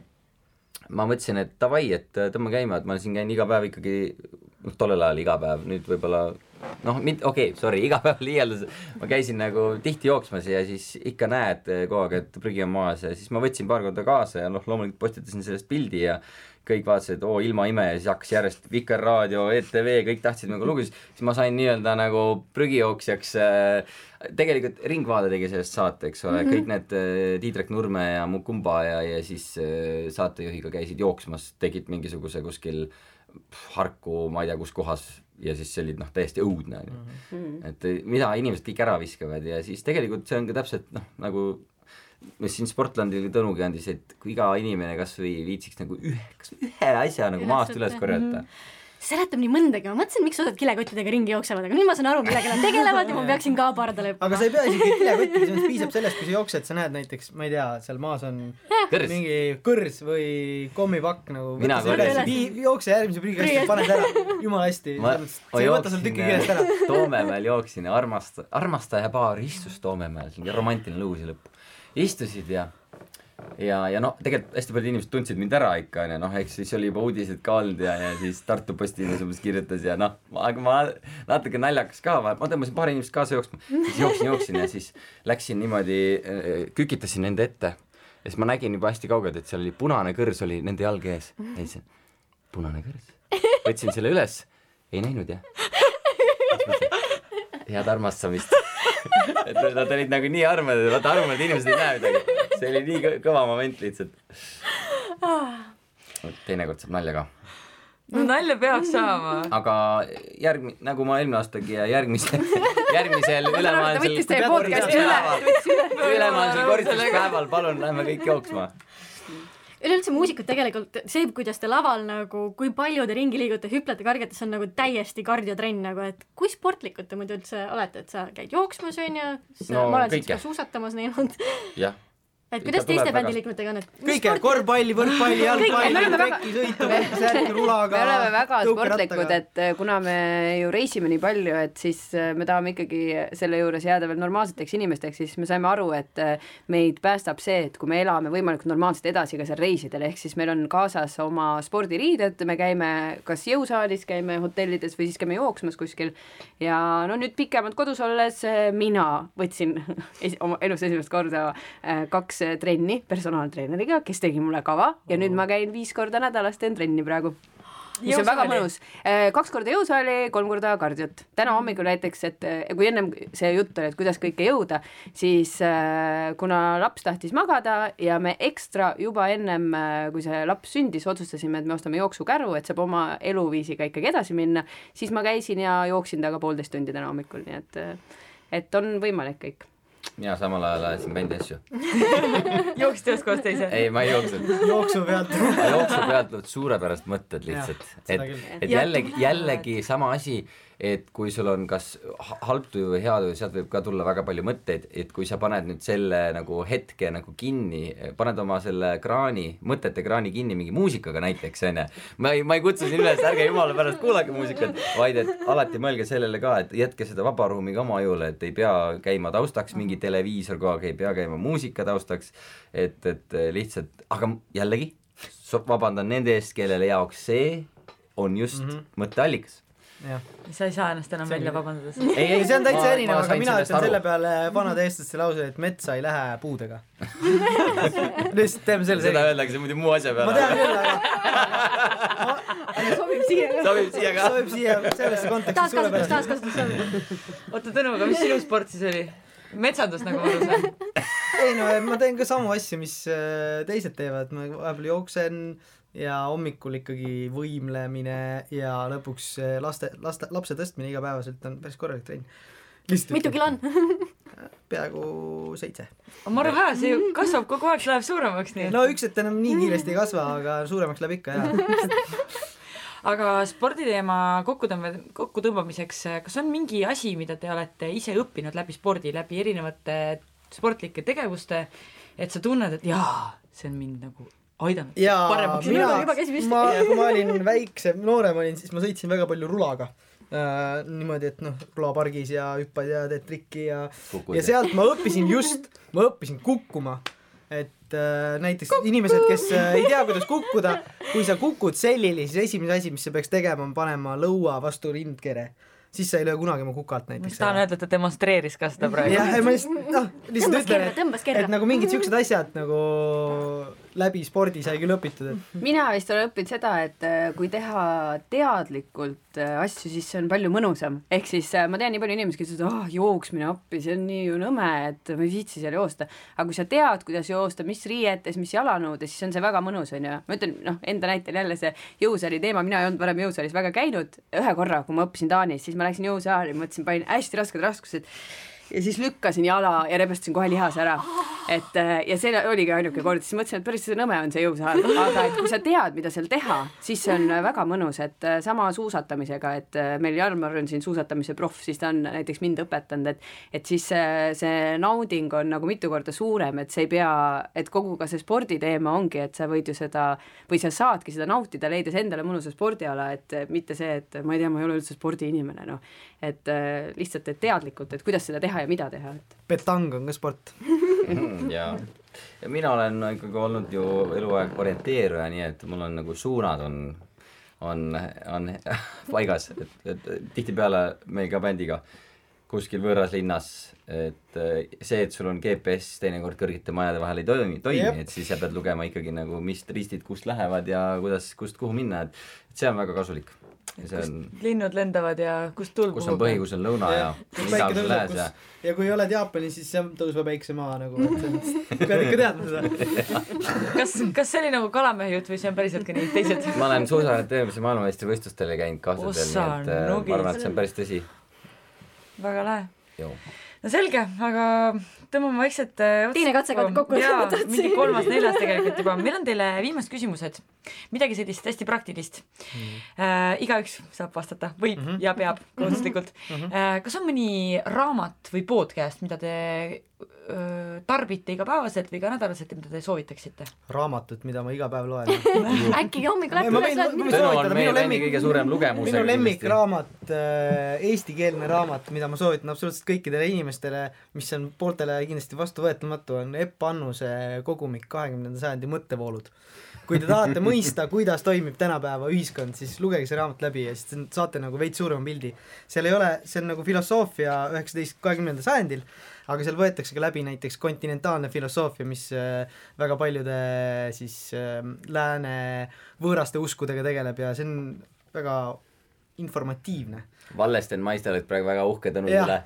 ma mõtlesin, et davai, et tõmba käima, et ma siin käin iga päev ikkagi, noh, tollel ajal iga päev, nüüd võib-olla noh, okei, okay, sorry, iga päev liialdus, ma käisin nagu tihti jooksmas ja siis ikka näed kogu aeg, et prügi on maas ja siis ma võtsin paar korda kaasa ja noh, loomulikult postitasin sellest pildi ja kõik vaatasid, oo, ilma ime ja siis hakkas järjest Vikerraadio, E T V, kõik tahtsid nagu lugu, siis ma sain nii-öelda nagu prügijooksjaks, tegelikult Ringvaade tegi sellest saate, eks ole, mm-hmm. kõik need Tiidrek Nurme ja Mukumba ja, ja siis saatejuhiga käisid jooksmas, tegid mingisuguse kuskil Harku, ma ei tea kus kohas ja siis see oli noh, täiesti õudne mm-hmm. et mida inimesed kõik ära viskavad ja siis tegelikult see on ka täpselt noh, nagu mis siin Sportlandil Tõnugi andis, et kui iga inimene kas või viitsiks nagu ühe, kas ühe asja nagu maast üles korjata seletab nii mõndagi, ma mõtlesin, miks osad kilekottidega ringi jooksevad, aga nüüd ma saan aru, millega nad tegelevad ja ma peaksin ka pardale õppima. aga sa ei pea isegi kilekottidega, see piisab sellest, kui sa jooksed, sa näed näiteks, ma ei tea, seal maas on Kõrs. mingi kõrs või kommipakk nagu, Mina jookse järgmise prügikasti, paned ära, jumala hästi, ma, see ei võta sul tükki küljest ära. Toomemäel jooksin ja armast, armastaja paar istus Toomemäel, see on romantiline lugu lõpp. Istusid ja ja, ja noh, tegelikult hästi paljud inimesed tundsid mind ära ikka, ja noh, eks siis oli juba uudised ka olnud ja, ja siis Tartu Postimees umbes kirjutas ja noh, aga ma natuke naljakas ka, ma tõmbasin paar inimest kaasa jooksma, siis jooksin, jooksin ja siis läksin niimoodi, kükitasin nende ette ja siis ma nägin juba hästi kaugelt, et seal oli punane kõrs oli nende jalge ees ja siis punane kõrs, võtsin selle üles, ei näinud jah, head armastamist. Et nad olid nagu nii armad, et vaata armad inimesed ei näe midagi. See oli nii kõva moment lihtsalt. Teinekord saab nalja ka. No nalja peab saama. Aga järgmi, nagu ma eelmine aastagi ja järgmisel, järgmisel ülemaailmsel ülemaailmsel koristuspäeval palun lähme kõik jooksma. Üleüldse muusikud tegelikult, see, kuidas te laval nagu, kui palju te ringi liigute, hüplete, kargete, see on nagu täiesti kardiotrenn, nagu, et kui sportlikud te muidu üldse olete, et sa käid jooksmas, on ja no, ma olen siis ka suusatamas näinud. Jah. Et kuidas teiste bändiliikmetega on? Kõike, korvpalli, võrkpalli, jalgpalli, rekki, sõitu, särki, rulaga. Me oleme väga sportlikud, et kuna me ju reisime nii palju, et siis me tahame ikkagi selle juures jääda veel normaalseteks inimesteks, siis me saime aru, et meid päästab see, et kui me elame võimalikult normaalselt edasi ka seal reisidel, ehk siis meil on kaasas oma spordiriided, me käime kas jõusaalis, käime hotellides või siis käime jooksmas kuskil ja no nüüd pikemalt kodus olles mina võtsin oma elus esimest korda kaks trenni personaaltreeneriga, kes tegi mulle kava ja nüüd ma käin viis korda nädalas teen trenni praegu. Mis on väga mõnus. Kaks korda jõusaali, kolm korda kardiot. Täna hommikul näiteks, et kui ennem see jutt oli, et kuidas kõike jõuda, siis kuna laps tahtis magada ja me ekstra juba ennem, kui see laps sündis, otsustasime, et me ostame jooksukäru, et saab oma eluviisiga ikkagi edasi minna, siis ma käisin ja jooksin taga poolteist tundi täna hommikul, nii et, et on võimalik kõik. Ja samal ajal ajasin bändi asju. Jooksid ühes koos teise? Ei, ma ei jooksnud. Jooksu pealt. Jooksu pealt suurepärast mõtted lihtsalt. Et, et jällegi, jällegi sama asi, et kui sul on kas halb tuju või hea tuju, sealt võib ka tulla väga palju mõtteid, et kui sa paned nüüd selle nagu hetke nagu kinni, paned oma selle kraani, mõtete kraani kinni mingi muusikaga näiteks, on ja. Ma ei, ma ei kutsu siin üles, ärge jumala pärast kuulake muusikat, vaid et alati mõelge sellele ka, et jätke seda vabaruumi ka oma jõule, et ei pea käima taustaks mingi televiisor kogu aeg, ei pea käima muusika taustaks, et, et lihtsalt, aga jällegi, vabandan nende eest, kellele jaoks see on just mm -hmm. mõtteallikas. Ja. Sa ei saa ennast enam välja vabandada. Ei, ei, see on täitsa erinev, aga mina ütlen selle peale vanade eestlaste lause, et metsa ei lähe puudega. Lihtsalt teeme selle seda öeldagi, see muidu muu asja peale. Ma tean küll, aga sobib siia ka. Sobib siia ka. Sobib siia sellesse konteksti sulle pärast. Taaskasutus. Oota, Tõnu, aga mis sinu sport siis oli? Metsandus nagu ma saan. Ei no, ma teen ka samu asju, mis teised teevad. Ma vahepeal jooksen ja hommikul ikkagi võimlemine ja lõpuks laste, laste, lapse tõstmine igapäevaselt on päris korralik trenn. Mitu kilo on? Peaaegu seitse. Ma arvan hää, see kasvab kogu aeg, see läheb suuremaks nii. No üks, et enam nii kiiresti ei kasva, aga suuremaks läheb ikka, jah. Aga sporditeema kokkutõmbamiseks, kas on mingi asi, mida te olete ise õppinud läbi spordi, läbi erinevate sportlike tegevuste, et sa tunned, et jaa, see on mind nagu aidanud paremaks. Mina, ma, kui ma olin väiksem, noorem olin, siis ma sõitsin väga palju rulaga. Äh, niimoodi, et noh, rulapargis ja hüppad ja teed trikki ja, ja sealt ma õppisin just, ma õppisin kukkuma. Et äh, näiteks Kuk- inimesed, kes äh, ei tea, kuidas kukkuda, kui sa kukud sellili, siis esimene asi, mis sa peaks tegema, on panema lõua vastu rindkere. Siis sa ei löö kunagi mu kukalt näiteks. Ma tahan öelda, et ta demonstreeris ka seda praegu. Ja, ma lihtsalt, noh, lihtsalt ütlen, et, et nagu mingid siuksed asjad nagu läbi spordi sai küll õpitud. Et... Mina vist olen õppinud seda, et kui teha teadlikult asju, siis see on palju mõnusam. Ehk siis ma tean nii palju inimesi, kes ütlevad, ah, jooksmine appi, see on nii ju nõme, et ma ei viitsi seal joosta. Aga kui sa tead, kuidas joosta, mis riietes, mis jalanõudes, siis on see väga mõnus. On ja. Ma ütlen, noh, enda näitel jälle see jõusaali teema, mina ei olnud varem jõusaalis väga käinud. Ühe korra, kui ma õppisin Taanis, siis ma läksin jõusaali, mõtlesin, panin hästi rasked raskused ja siis lükkasin jala ja rebestasin kohe lihas ära. et ja see oligi ainuke kord, siis mõtlesin, et päris nõme on see jõusaal, aga et kui sa tead, mida seal teha, siis see on väga mõnus, et sama suusatamisega, et meil Jarmar on siin suusatamise proff, siis ta on näiteks mind õpetanud, et, et siis see, see nauding on nagu mitu korda suurem, et see ei pea, et kogu ka see sporditeema ongi, et sa võid ju seda, või sa saadki seda nautida, leides endale mõnusa spordiala, et mitte see, et ma ei tea, ma ei ole üldse spordiinimene, noh, et lihtsalt, et teadlikult, et kuidas seda teha ja mida teha, et petang on ka sport. ja, ja mina olen ikkagi olnud ju eluaeg orienteeruja, nii et mul on nagu suunad on, on, on paigas, et, et tihtipeale meil ka bändiga kuskil võõras linnas, et see, et sul on G P S teinekord kõrgete majade vahel ei toimi, toimi yep. et siis sa pead lugema ikkagi nagu, mis ristid kust lähevad ja kuidas, kust kuhu minna, et, et see on väga kasulik. Kust on, linnud lendavad ja kust tulg kus on põhi, kus on lõuna ja, ja, ja, tõuseb, kus, ja kui oled Jaapanis, siis see tõusva päikse maa nagu, et pead ikka teadma seda. kas, kas see oli nagu kalamehe jutt või see on päriselt ka nii teised? ma olen suusatamise maailmameistrivõistlustele käinud kahtadel, nii et Nugi. Ma arvan, et see on päris tõsi. Väga lahe. Joo. No selge, aga tõmbame vaikselt teine katse kokku jaa, mingi kolmas, neljas tegelikult juba. Meil on teile viimased küsimused. Midagi sellist hästi praktilist. Mm. Äh, igaüks saab vastata või mm -hmm. ja peab kohustuslikult. Mm -hmm. äh, kas on mõni raamat või podcast, mida te öö, tarbite igapäevaselt või ka nädalaselt, mida te soovitaksite? Raamatut, mida ma iga päev loen. Äkki hommikul läheb üles loed minu soovitada. Minu lemmik, kõige suurem lugemus. Minu lemmikraamat, äh, eestikeelne raamat, mida ma soovitan absoluutselt kõikidele inimestele, mis on pooltele kindlasti vastuvõetamatu, on Epp Annuse kogumik kahekümnenda sajandi mõttevoolud. Kui te tahate mõista, kuidas toimib tänapäeva ühiskond, siis lugege see raamat läbi ja siis saate nagu veits suurema pildi. Seal ei ole, see on nagu filosoofia üheksateist kahekümnenda sajandil, aga seal võetakse ka läbi näiteks kontinentaalne filosoofia, mis väga paljude siis lääne võõraste uskudega tegeleb ja see on väga informatiivne. Vallesten Maister olid praegu väga uhke tänu üle.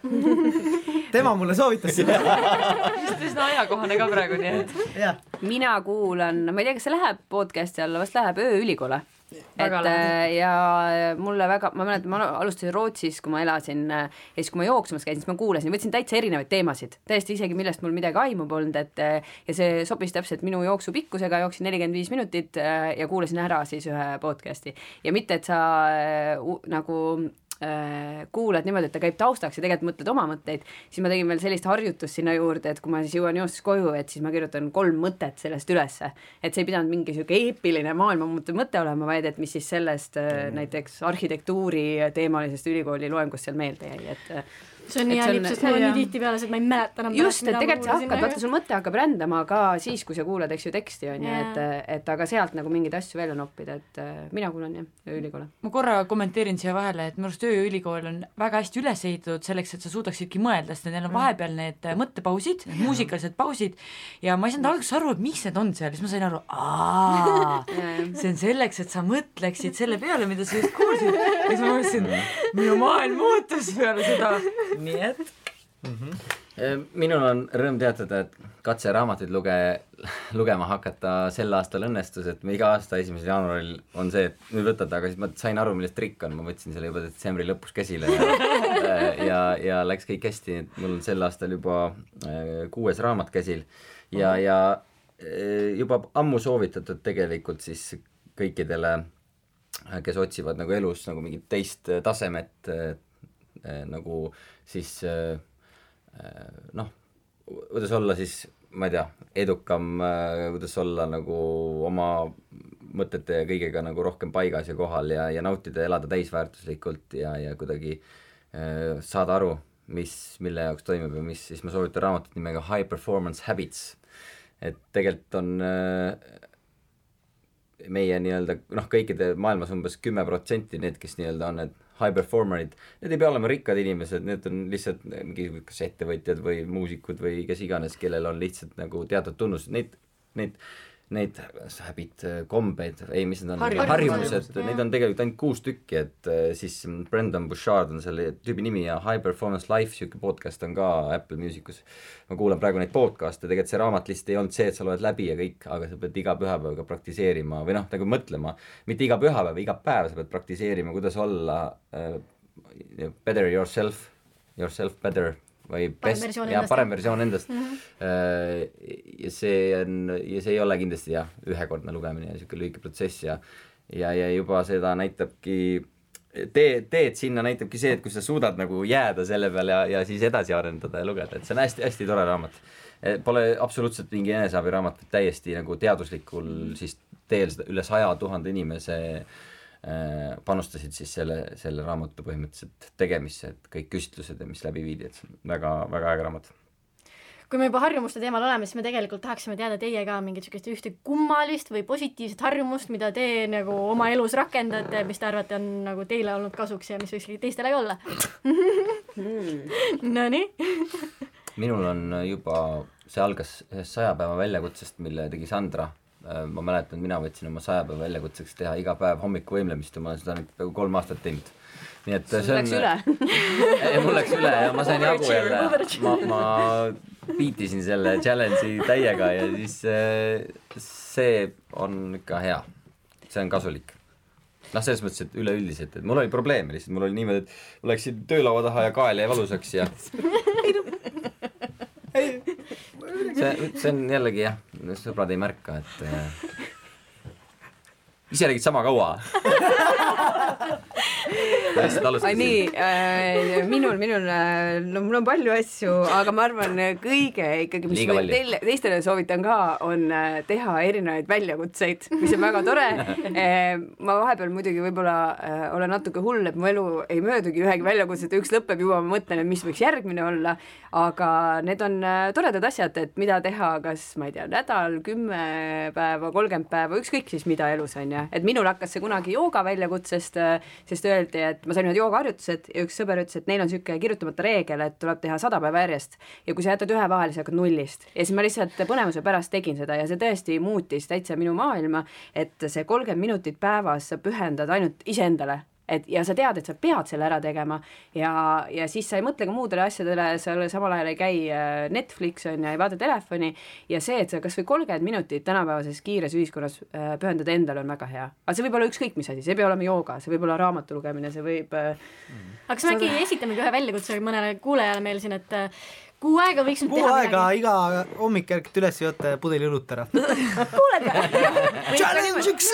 Tema mulle soovitas seda. Just üsna ajakohane ka praegu, nii et. Ja. Mina kuulan, ma ei tea, kas see läheb podcasti alla, vast läheb ööülikoole. Et ja mulle väga, ma mäletan, ma alustasin Rootsis, kui ma elasin ja siis kui ma jooksmas käisin, siis ma kuulasin, võtsin täitsa erinevaid teemasid, täiesti isegi millest mul midagi aimu polnud, et ja see sobis täpselt minu jooksu pikkusega, jooksin nelikümmend viis minutit ja kuulasin ära siis ühe podcasti ja mitte, et sa uh, nagu kuulad niimoodi, et ta käib taustaks ja tegelikult mõtled oma mõtteid, siis ma tegin veel sellist harjutust sinna juurde, et kui ma siis jõuan joostes koju, et siis ma kirjutan kolm mõtet sellest ülesse, et see ei pidanud mingi siuke eepiline maailma mõte olema, vaid et mis siis sellest mm. näiteks arhitektuuri teemalisest ülikooli loengust seal meelde jäi, et see on nii hea, sest mul on nii tihti peales, et ma ei mäleta enam just, et tegelikult sa hakkad, vaata sul mõte hakkab rändama ka siis, kui sa kuulad, eks ju, teksti on ju, et, et aga sealt nagu mingeid asju välja noppida, et mina kuulan jah, ööülikoole. Ma korra kommenteerin siia vahele, et minu arust ööülikool on väga hästi üles ehitatud selleks, et sa suudaksidki mõelda, sest neil on vahepeal need mõttepausid, muusikalised pausid ja ma ei saanud alguses aru, et miks need on seal, siis ma sain aru, aaa, see on selleks, et sa mõtleksid selle peale, mida sa just kuulsid ja siis ma mõtlesin, minu maailm muutus peale seda. Nii et mm-hmm. minul on rõõm teatada, et katse raamatuid luge, lugema hakata sel aastal õnnestus, et me iga aasta esimesel jaanuaril on see, et nüüd võtad, aga siis ma sain aru, millest trikk on, ma võtsin selle juba detsembri lõpus käsile ja, ja, ja läks kõik hästi, et mul on sel aastal juba kuues raamat käsil ja, ja juba ammu soovitatud tegelikult siis kõikidele, kes otsivad nagu elus nagu mingit teist tasemet nagu siis noh, kuidas olla siis, ma ei tea, edukam, kuidas olla nagu oma mõtete ja kõigega nagu rohkem paigas ja kohal ja, ja nautida, elada täisväärtuslikult ja, ja kuidagi äh, saada aru, mis, mille jaoks toimub ja mis, siis ma soovitan raamatut nimega High Performance Habits. Et tegelikult on äh, meie nii-öelda, noh, kõikide maailmas umbes kümme protsenti need, kes nii-öelda on need high performerid, need ei pea olema rikkad inimesed, need on lihtsalt mingi kas ettevõtjad või muusikud või kes iganes, kellel on lihtsalt nagu teatud tunnused, neid, neid, neid habit, kombeid, ei, mis need on, harjumused, neid on tegelikult ainult kuus tükki, et siis Brendan Bouchard on selle tüübi nimi ja High Performance Life, siuke podcast on ka Apple Musicus. Ma kuulan praegu neid podcast'e, tegelikult see raamat lihtsalt ei olnud see, et sa loed läbi ja kõik, aga sa pead iga pühapäev ka praktiseerima või noh, nagu mõtlema, mitte iga pühapäev, iga päev sa pead praktiseerima, kuidas olla uh, better yourself, yourself better või best, ja parem versioon endast mm-hmm. ja see on, ja see ei ole kindlasti jah, ühekordne lugemine ja niisugune lühike protsess ja ja, ja juba seda näitabki tee, teed sinna näitabki see, et kui sa suudad nagu jääda selle peale ja, ja siis edasi arendada ja lugeda, et see on hästi, hästi tore raamat. Pole absoluutselt mingi eneseabiraamat, täiesti nagu teaduslikul siis teel seda üle saja tuhande inimese äh, panustasid siis selle, selle raamatu põhimõtteliselt tegemisse, et kõik küsitlused, mis läbi viidi, et see on väga, väga äge raamat. Kui me juba harjumuste teemal oleme, siis me tegelikult tahaksime teada teie ka mingit sükest ühte kummalist või positiivset harjumust, mida te nagu oma elus rakendate, mis te arvate on nagu teile olnud kasuks ja mis võiks teistele olla. Nonii. Minul on juba, see algas ühest saja päeva väljakutsest, mille tegi Sandra. Ma mäletan, mina võtsin oma saja päeva väljakutseks teha iga päev hommiku võimlemist ja ma olen seda nüüd peaaegu kolm aastat teinud. Nii et sul läks on... üle? Ei, mul läks üle ja ma sain jagu jälle. Ma, ma piitisin selle challenge'i täiega ja siis see on ikka hea. See on kasulik. Noh, selles mõttes, et üleüldiselt, et mul oli probleeme lihtsalt. Mul oli niimoodi, et ma läksin töölaua taha ja kael jäi valusaks ja... see, see on jällegi jah, sõbrad ei märka, et ise räägid sama kaua. Ai nii, äh, minul, minul, no mul on palju asju, aga ma arvan kõige ikkagi, mis ma teile, teistele soovitan ka, on teha erinevaid väljakutseid, mis on väga tore. Ma vahepeal muidugi võib-olla äh, olen natuke hull, et mu elu ei möödugi ühegi väljakutset, üks lõpeb juba, ma mõtlen, et mis võiks järgmine olla, aga need on toredad asjad, et mida teha, kas ma ei tea, nädal, kümme päeva, kolmkümmend päeva, ükskõik siis mida elus on ja et minul hakkas see kunagi jooga väljakutsest, sest öeldi, et ma sain ühed joogaharjutused ja üks sõber ütles, et neil on siuke kirjutamata reegel, et tuleb teha sada päeva järjest ja kui sa jätad ühe vahele, sa hakkad nullist ja siis ma lihtsalt põnevuse pärast tegin seda ja see tõesti muutis täitsa minu maailma, et see kolmkümmend minutit päevas sa pühendad ainult iseendale. Et, ja sa tead, et sa pead selle ära tegema ja, ja siis sa ei mõtle ka muudele asjadele, sa samal ajal ei käi Netflix on ja ei vaata telefoni ja see, et sa kas või kolmkümmend minutit tänapäevases kiires ühiskonnas pühendada endale on väga hea. Aga see võib olla ükskõik mis asi, see ei pea olema jooga, see võib olla raamatu lugemine, see võib... Mm. Aga kas me äkki esitamegi ühe väljakutse mõnele kuulajale meil siin, et kuu aega võiks nüüd kuu teha aega midagi. Iga hommik järgid üles ja võtta pudeli õlut ära. Kuuled challenge üks!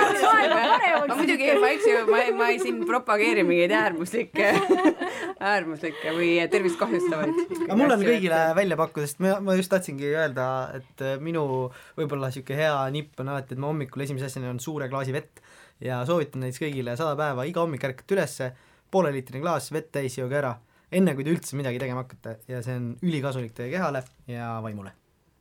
Ma muidugi ma, ma, ma ei siin propageeri mingeid äärmuslikke, äärmuslikke või tervist kahjustavaid. Aga mul on kõigile välja pakkuda, sest ma, ma just tahtsingi öelda, et minu võib-olla siuke hea nipp on alati, et ma hommikul esimese asjana on suure klaasi vett ja soovitan näiteks kõigile sada päeva iga hommik ärkad ülesse, poole liitrine klaas vett täis jooge ära. Enne kui te üldse midagi tegema hakkate ja see on ülikasulik teie kehale ja vaimule.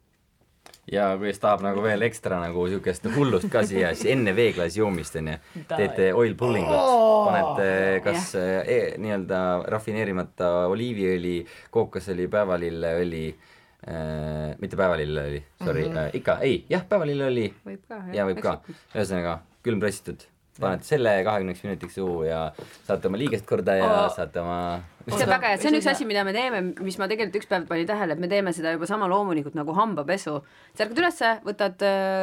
Ja kui siis tahab nagu veel ekstra nagu siukest hullust ka siia, siis enne veeklaasi joomist on ja teete oil pullingut, panete kas e, nii-öelda rafineerimata oliiviõli, kookosõli, päevalilleõli, äh, mitte päevalilleõli, sorry, mm-hmm. äh, ikka, ei, jah, päevalilleõli võib ka, ja võib ka, ühesõnaga külmpressitud. Panete selle kahekümneks minutiks suhu ja saate oma liigest korda ja oh. saate oma... See on väga hea, see on üks asi, mida me teeme, mis ma tegelikult üks päev panin tähele, et me teeme seda juba sama loomulikult nagu hambapesu. Sa ärkad ülesse, võtad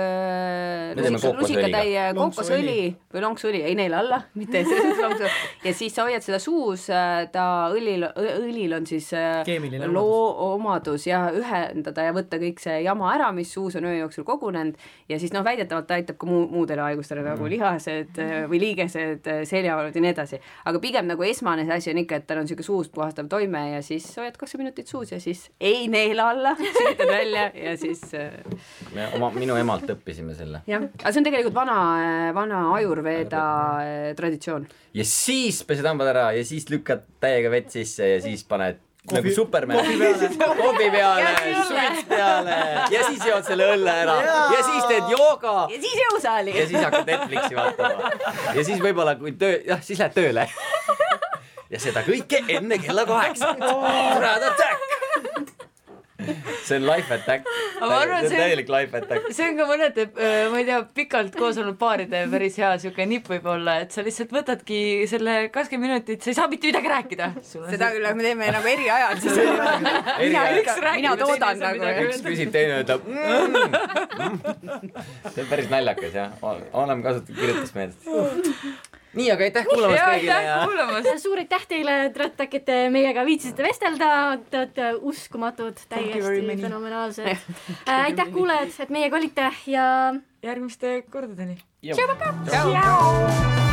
äh, lusikatäie kookosõli või lonksõli, ei neile alla, mitte lonksõli. Ja siis sa hoiad seda suus, ta õlil, õlil on siis keemiline loo omadus ja ühendada ja võtta kõik see jama ära, mis suus on öö jooksul kogunenud ja siis noh, väidetavalt ta aitab ka muu, muudele haigustele mm. nagu lihased või liigesed, seljavalud ja nii edasi. Aga pigem nagu esmane see asi on ikka, et tal on siuke suust puhastav toime ja siis hoiad kakskümmend minutit suus ja siis ei neela alla, sütad välja ja siis... Me oma, minu emalt õppisime selle. Jah, aga see on tegelikult vana, vana ajurveeda traditsioon. Ja siis pesed hambad ära ja siis lükkad täiega vett sisse ja siis paned Kofi, nagu Superman kobi peale, suits peale ja siis jood selle õlle ära ja, ja siis teed jooga ja siis jõusaali ja siis hakkad Netflixi vaatama ja siis võib-olla kui töö, jah, siis lähed tööle ja seda kõike enne kella kaheksa Brad Attack see on life attack arvan, see on täielik life attack see on ka mõnede, ma ei tea, pikalt koos olnud paaride päris hea siuke nipp võib olla, et sa lihtsalt võtadki selle kakskümmend minutit, sa ei saa mitte midagi rääkida seda küll, me teeme nagu eri ajal siis mina, mina toodan nagu üks küsib, teine ütleb mm. see on päris naljakas jah, oleme kasutatud kirjutusmeelest nii, aga aitäh kuulamast kõigile ja kuulamast. Suur aitäh teile, Trõttak, et te meiega viitsisite vestelda, te olete uskumatud, täiesti fenomenaalsed. Aitäh kuulajad, et meiega olite ja järgmiste kordadeni. tšau, paka! Tšau!